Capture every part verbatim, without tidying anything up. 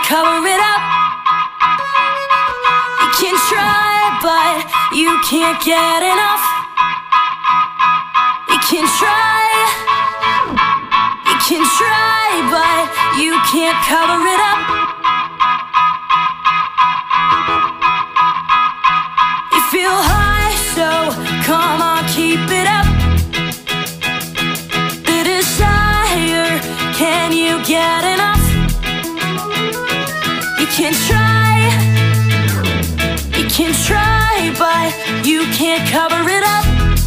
cover it up. You can try, but you can't get enough. You can try, you can try, but you can't cover it up. You feel high, so come on, keep it up. The desire, can you get enough? You can try, you can try, but you can't cover it up.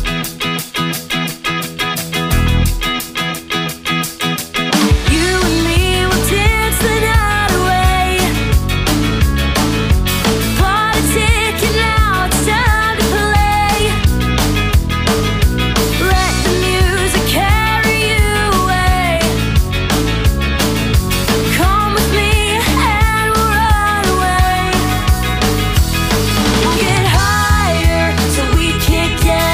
You and me will dance the night away. Bought a ticket, now it's time to play. Let the music carry you away. Come with me and we'll run away. We'll get higher so we can't get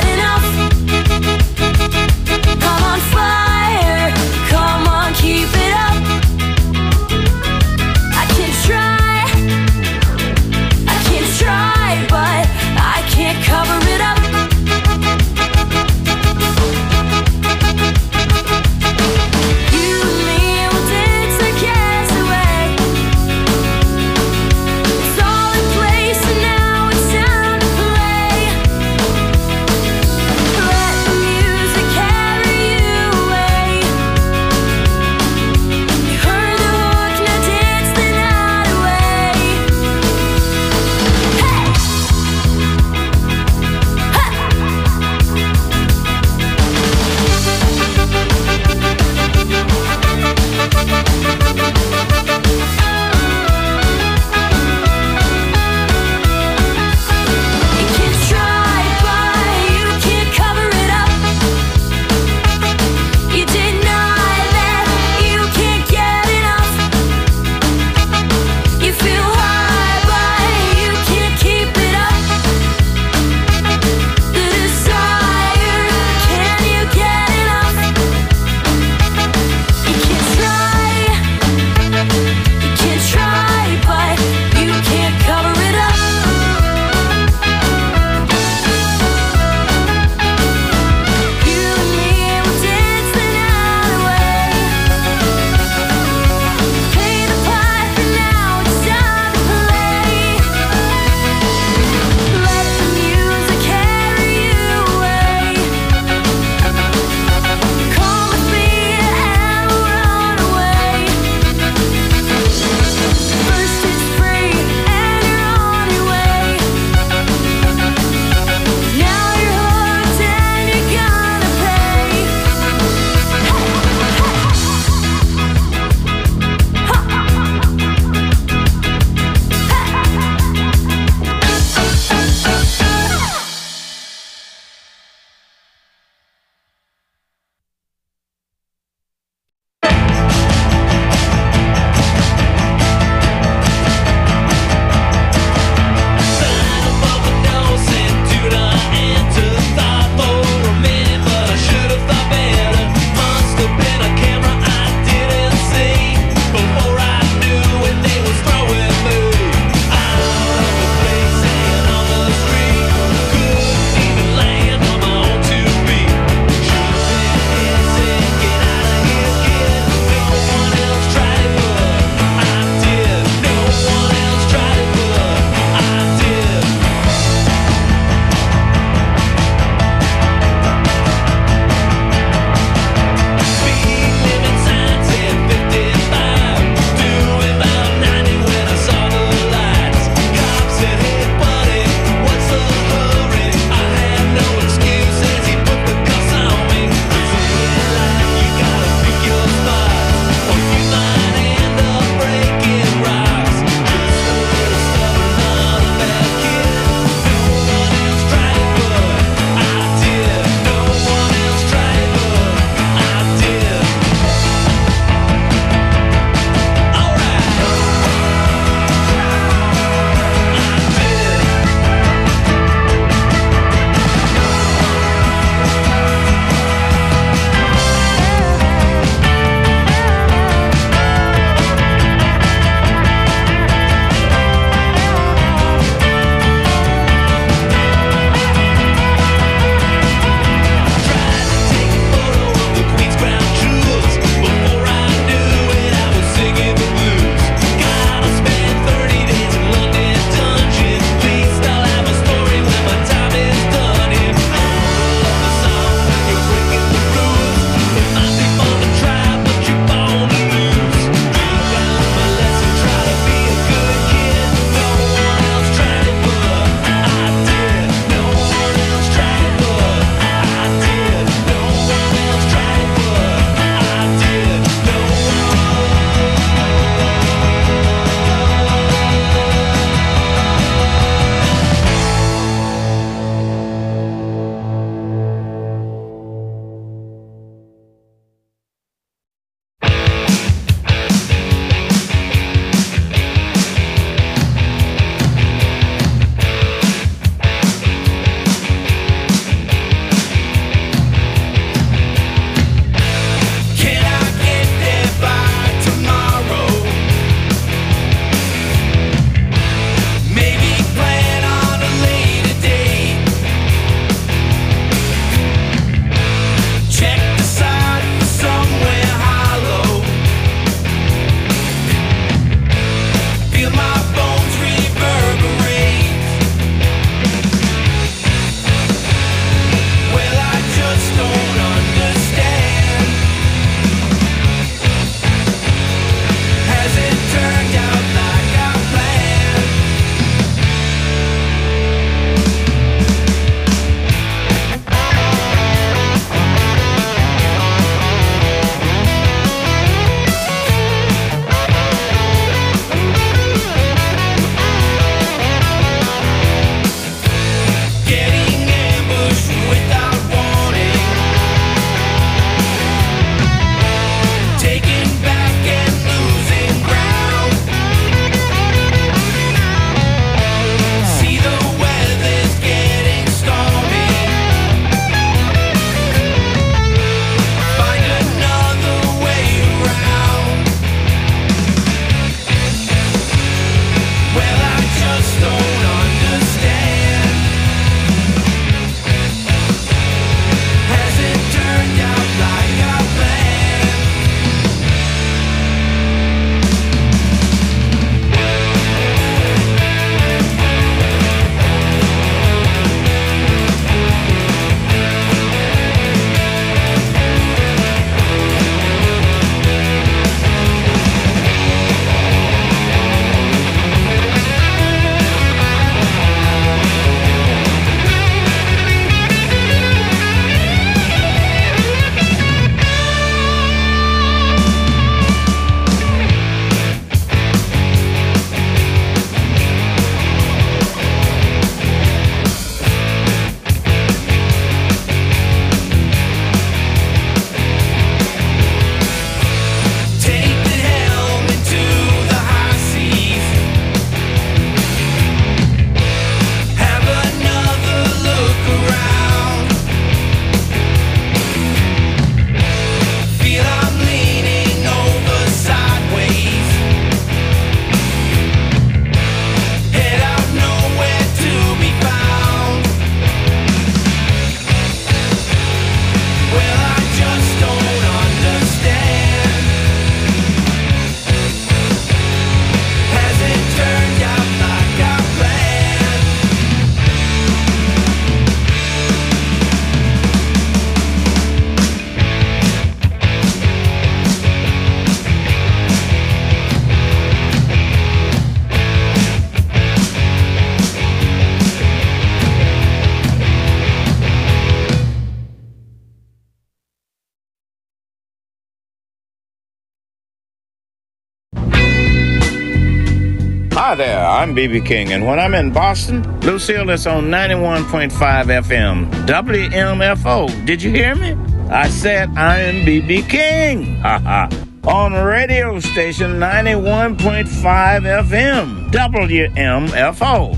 Hi there, I'm B B King, and when I'm in Boston, Lucille is on ninety-one point five F M, W M F O. Did you hear me? I said I am B B King. Ha ha. On radio station ninety-one point five F M, W M F O.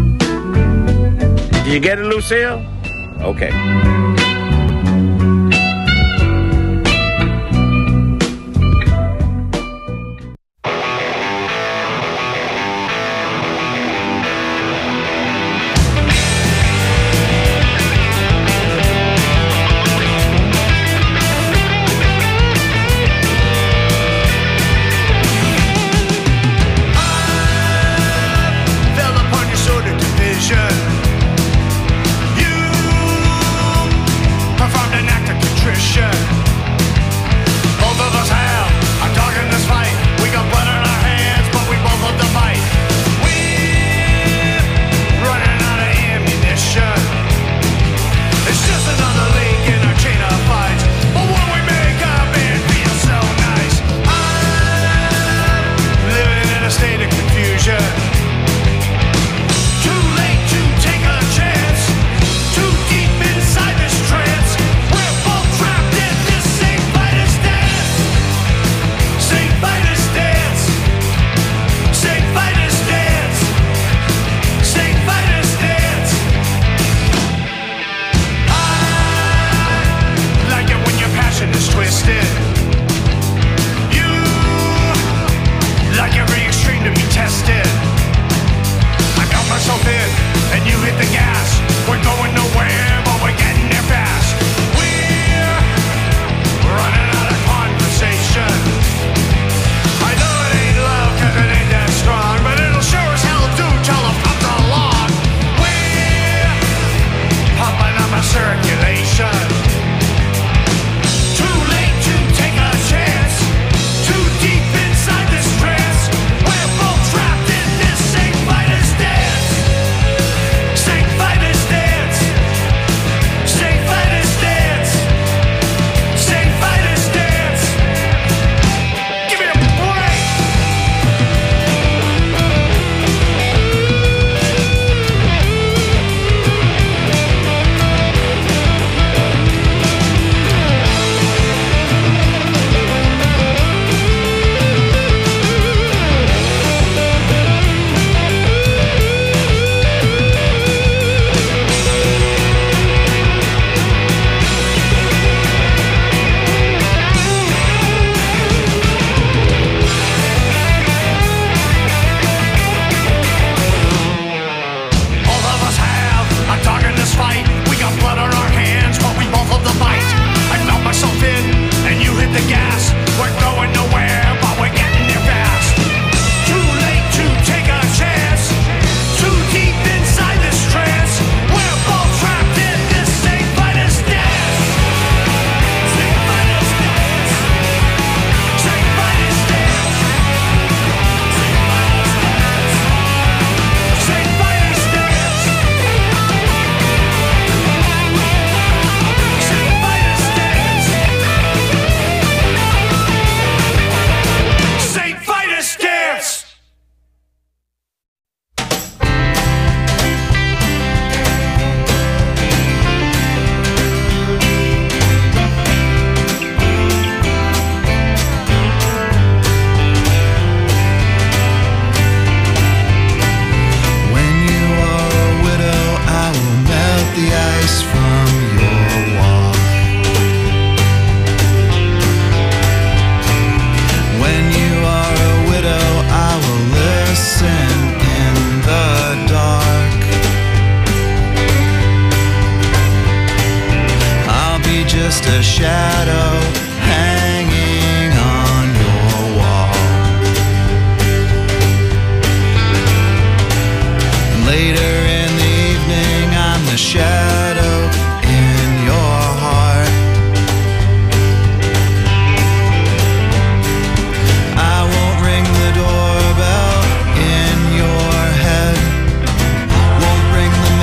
Did you get it, Lucille? Okay.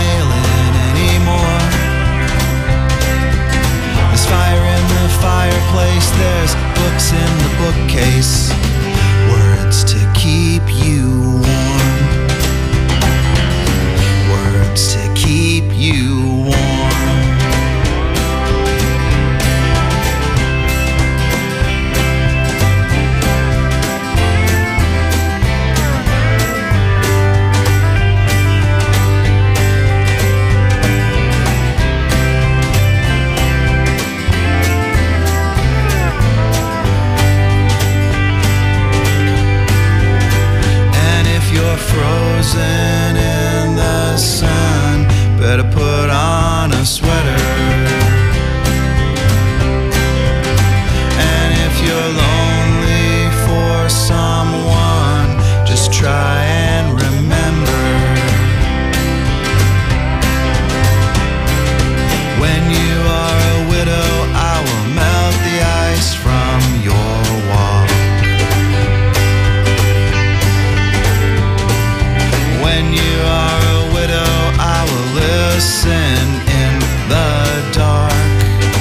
Fireplace. When you are a widow, I will melt the ice from your wall. When you are a widow, I will listen in the dark.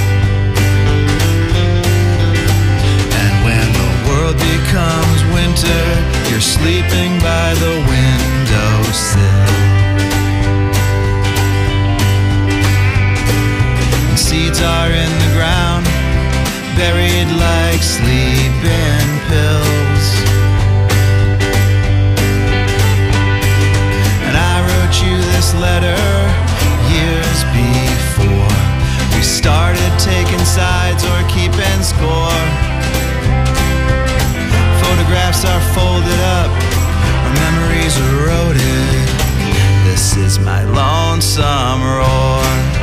And when the world becomes winter, you're sleeping by the windowsill. And seeds are in the ground, buried like sleeping pills. And I wrote you this letter years before we started taking sides or keeping score. Photographs are folded up, our memories eroded. This is my lonesome roar.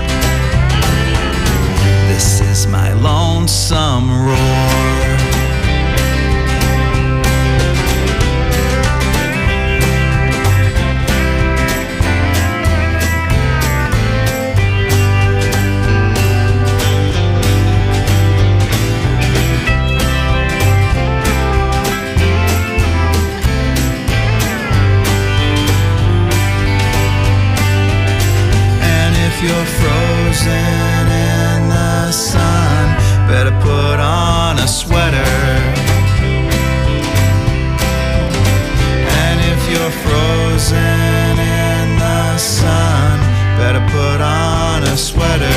This is my lonesome roar. You're frozen in the sun, better put on a sweater. And if you're frozen in the sun, better put on a sweater.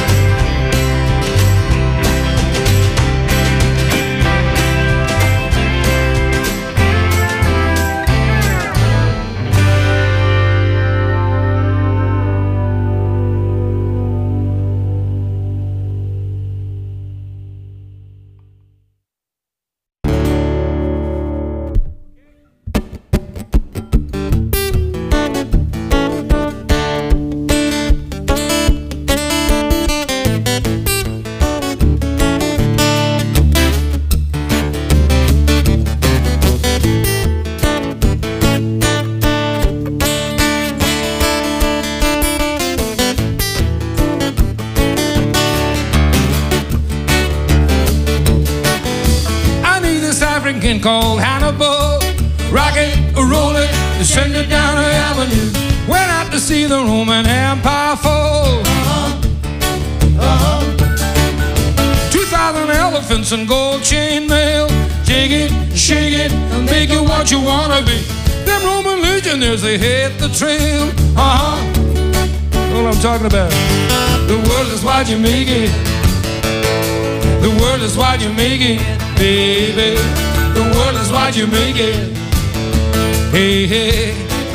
Called Hannibal, rock it, roll it, send it down the avenue. Went out to see the Roman Empire fall. Uh-huh. Uh-huh. Two thousand elephants and gold chain mail. Take it, shake it, and make it what you wanna be. Them Roman legionnaires, they hit the trail. Uh-huh. Know what I'm talking about? The world is what you make it. The world is what you make it, baby. The world is what you make it. Hey, hey.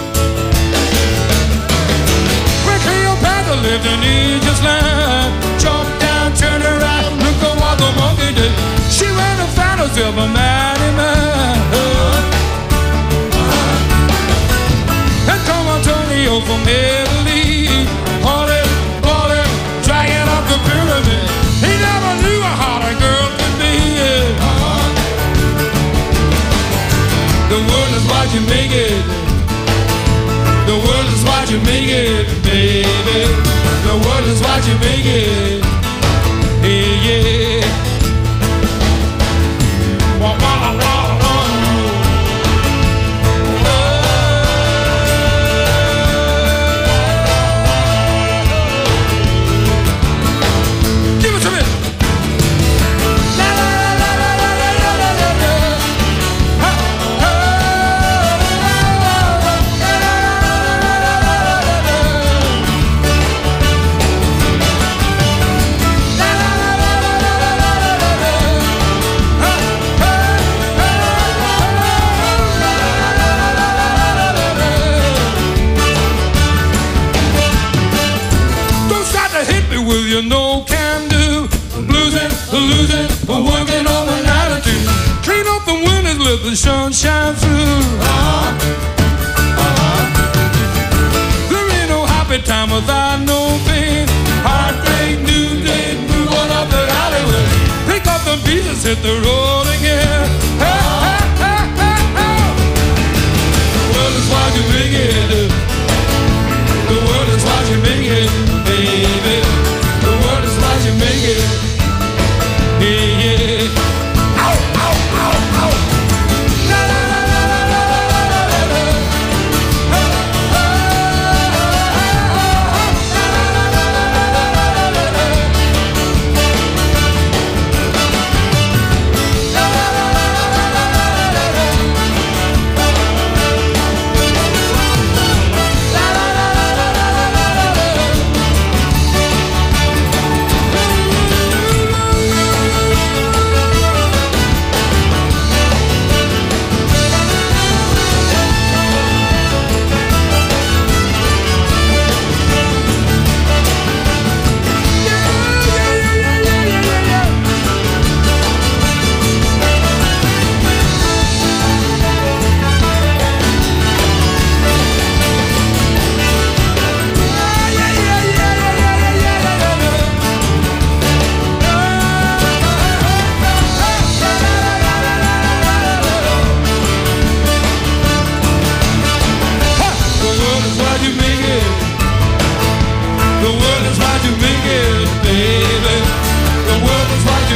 When Cleopatra lived in Egypt's land, jump down, turn around, look at what the monkey did. She ran the fantasy of a mighty man. Uh-huh. And come Antonio from Italy, hauling, hauling, dragging up the pyramid. He never knew how a girl could be. Uh-huh. The world is what you make it. The world is what you make it, baby. The world is what you make it. Hey, yeah. Wah, wah, wah, wah. Give it to me. With your no can do, losing, losing, working on an attitude. Clean up the windows, let the sun shine through. Uh-huh. Uh-huh. There ain't no happy time without no pain. Heartbreak, new day, move on up the alleyway. Pick up the pieces, hit the road again. Hey, hey, hey, hey, hey. The world is what you make it. The world is what you make it, baby. The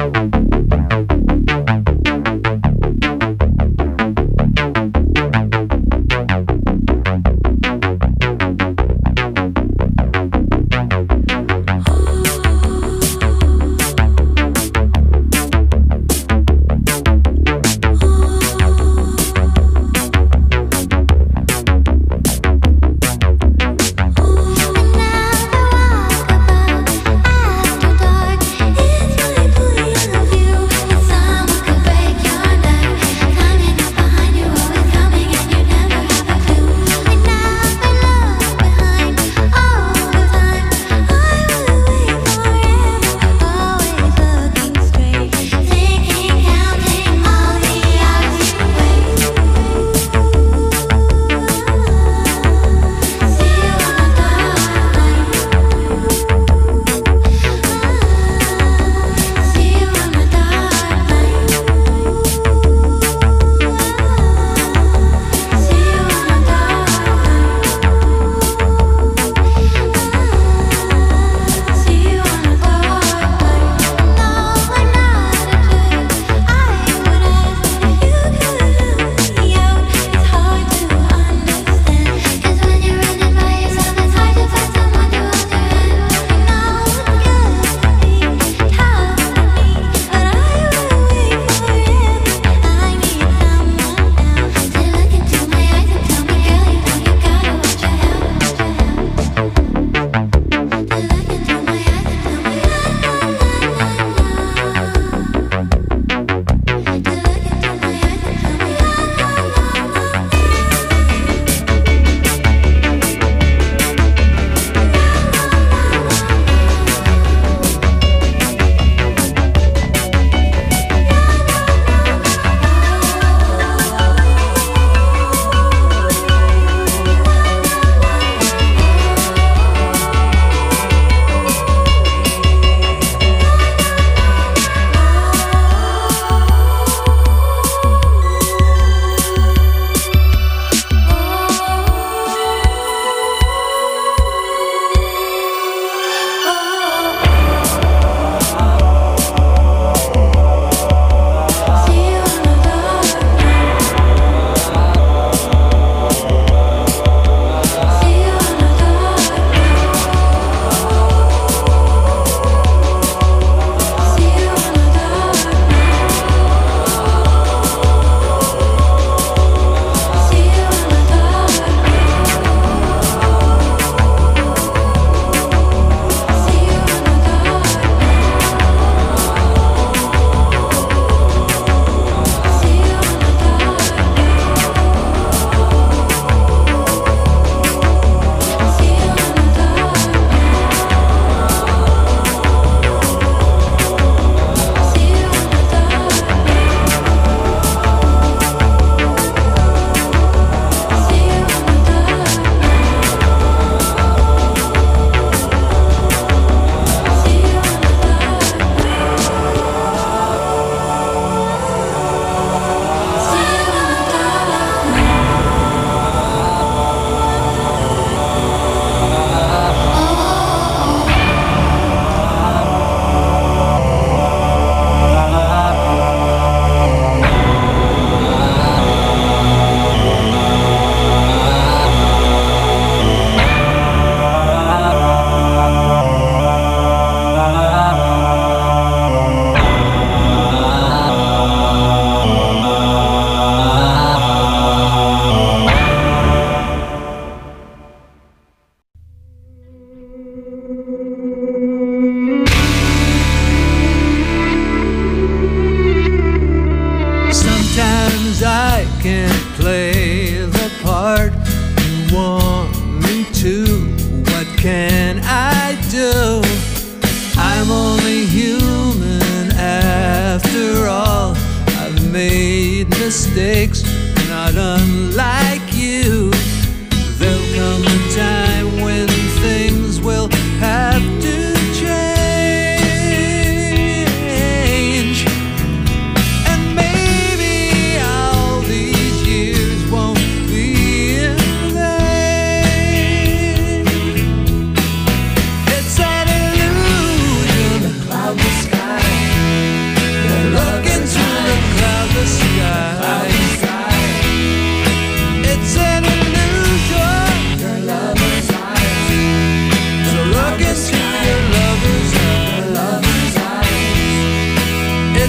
After dark, it's my point of view.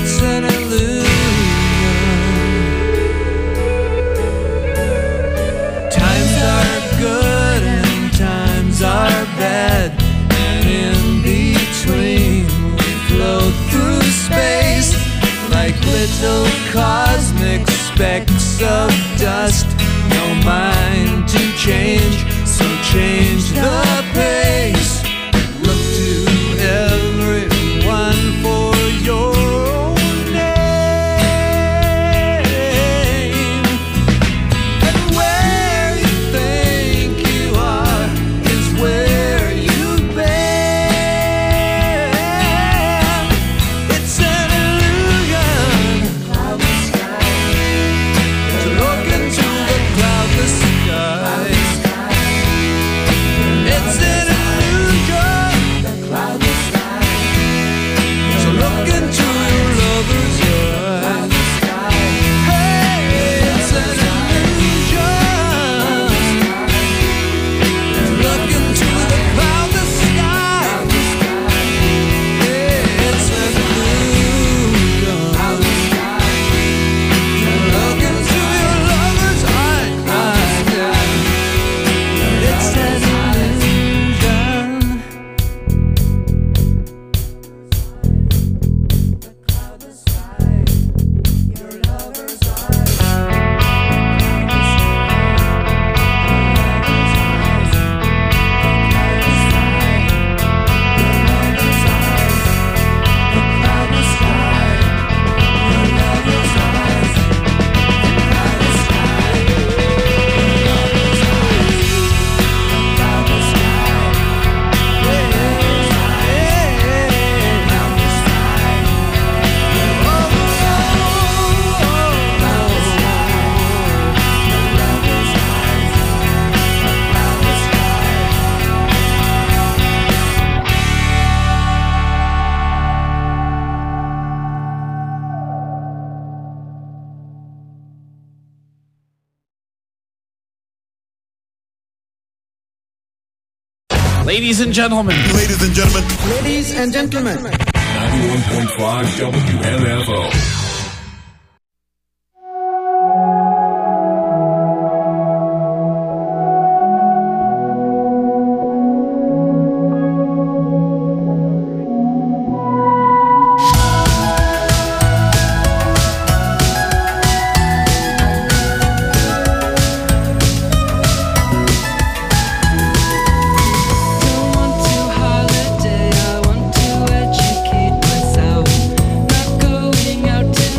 it's an illusion. Times are good and times are bad, and in between we float through space like little cosmic specks of dust. No mind to change, so change the pace. Look to everyone for your own name. And where you think you are is where you've been. It's an illusion to look into the cloudless sky. It's an illusion to look into your lover's eyes. Hey, it's an illusion to look into the cloudless sky. Yeah, it's an illusion to look into your lover's eyes. It's an illusion. Ladies and gentlemen. Ladies and gentlemen. Ladies and gentlemen. ninety-one point five W M F O. Don't want to holiday, I want to educate myself. Not going out to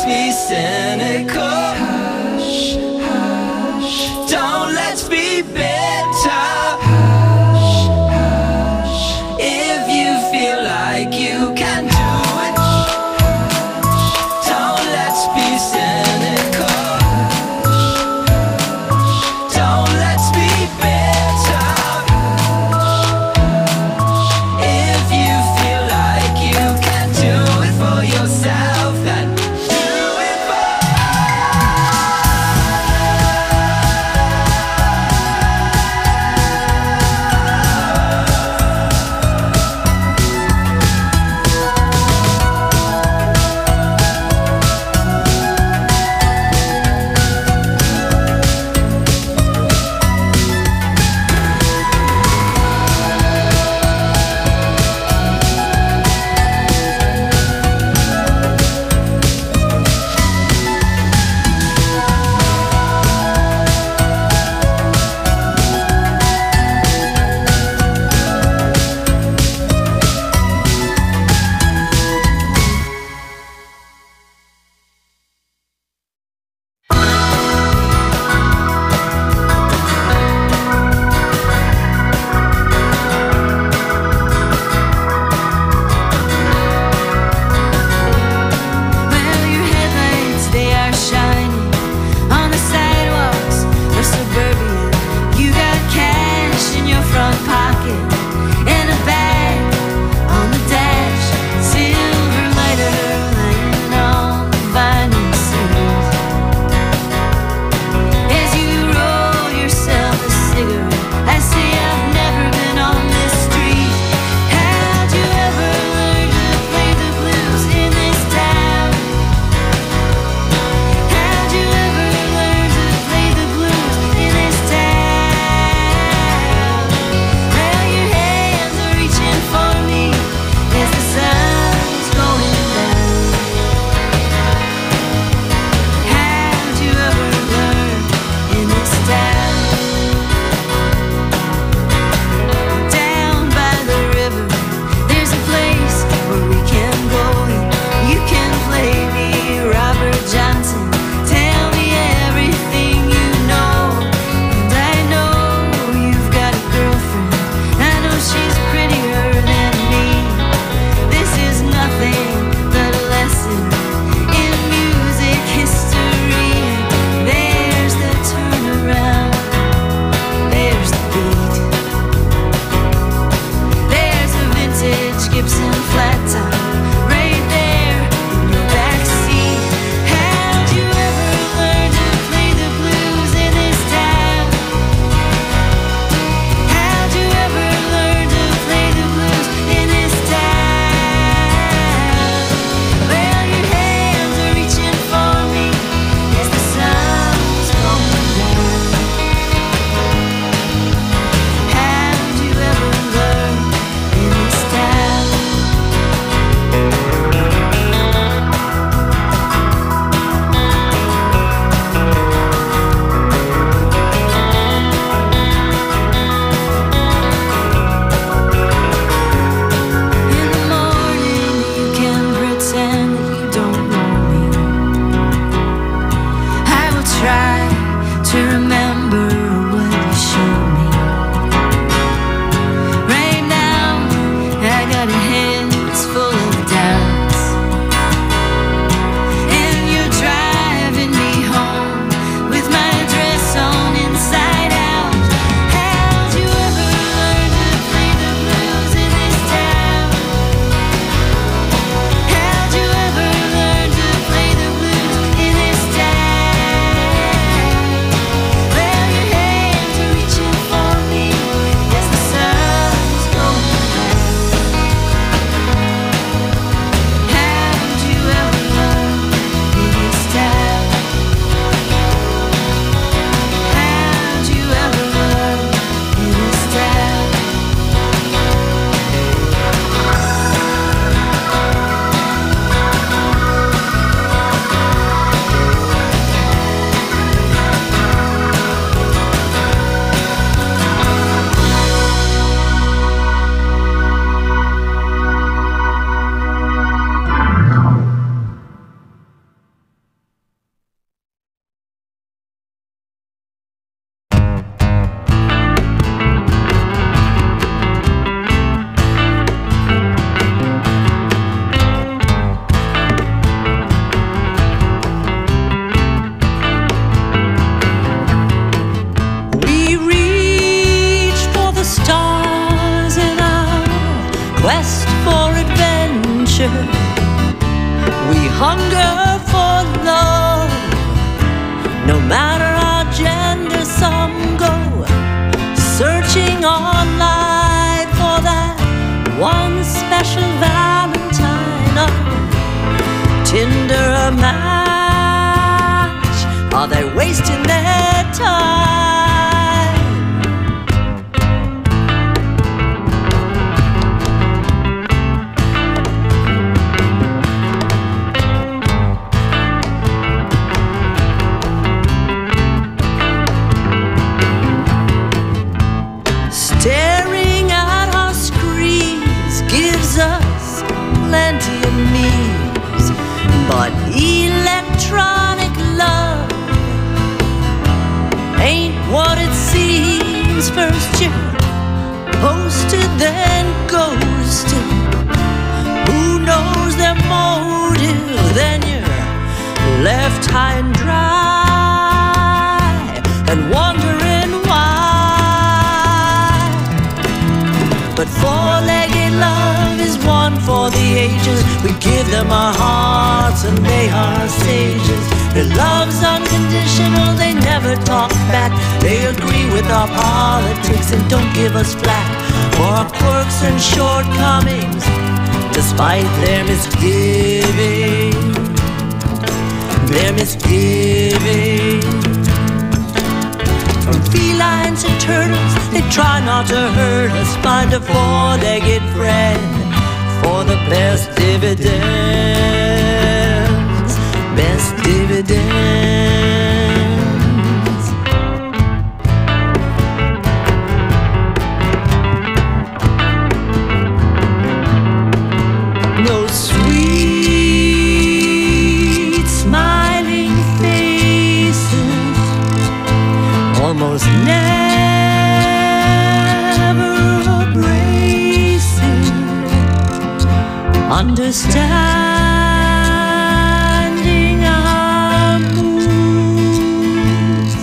be cynical. Hush, hush. Don't let's be bitter. Hush, hush. If you feel like you can do it, don't let's be cynical. Don't let's be bitter. If you feel like you can do it for yourself, then do it for us. hunger for love. No matter our gender, some go searching online for that one special Valentine. Oh, Tinder a match? Are they wasting their time? Staring at our screens gives us plenty of needs, but electronic love ain't what it seems. First you're posted, then ghosted. Who knows their motive? Then you're left high and dry and wondering why. But four-legged love is one for the ages. We give them our hearts and they are sages. Their love's unconditional, they never talk back. They agree with our politics and don't give us flack for our quirks and shortcomings, despite their misgiving. Their misgiving. From felines and turtles, they try not to hurt us. Find a four-legged friend for the best dividends. Best dividends. No sweet smiling faces, almost never abrasive, understanding our moods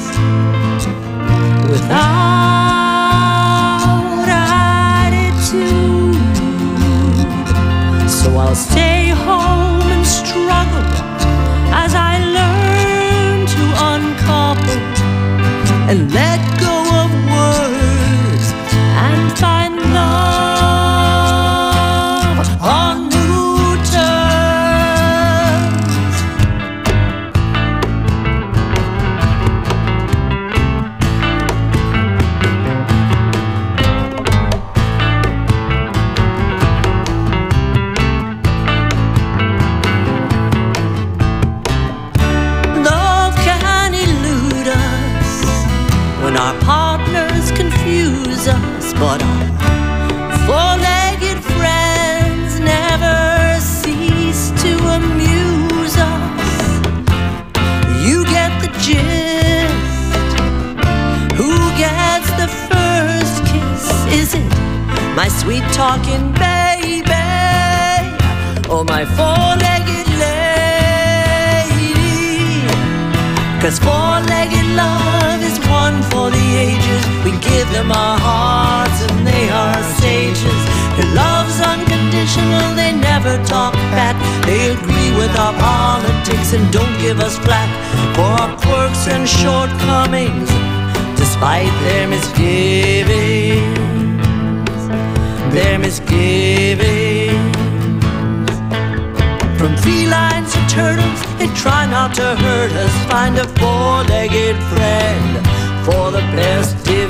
without attitude. So I'll stay home and struggle as I learn to uncouple and let go of words and find love on new terms. Love can elude us when our partners confuse us, but our four-legged friends never cease to amuse us. You get the gist. Who gets the first kiss? Is it my sweet talking baby or my four-legged lady? 'Cause four-legged love is one for the ages. We give them our hearts and they are sages. Their love's unconditional, they never talk back. They agree with our politics and don't give us flack for our quirks and shortcomings, despite their misgivings. Their misgivings. From felines to turtles, they try not to hurt us. Find a four-legged friend for the best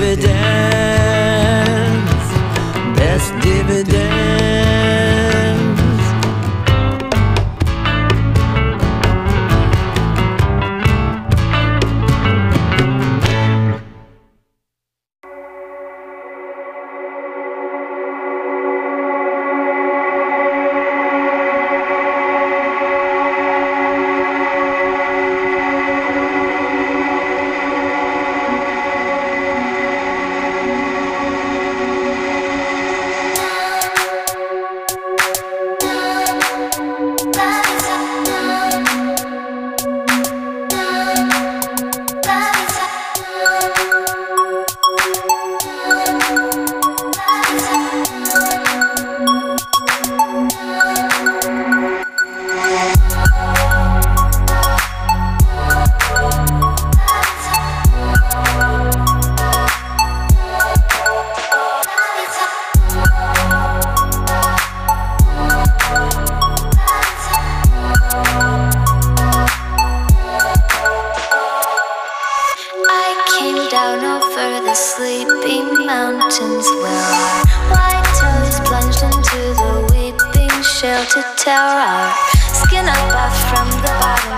dividends. Best dividends. to tear our skin up from the bottom.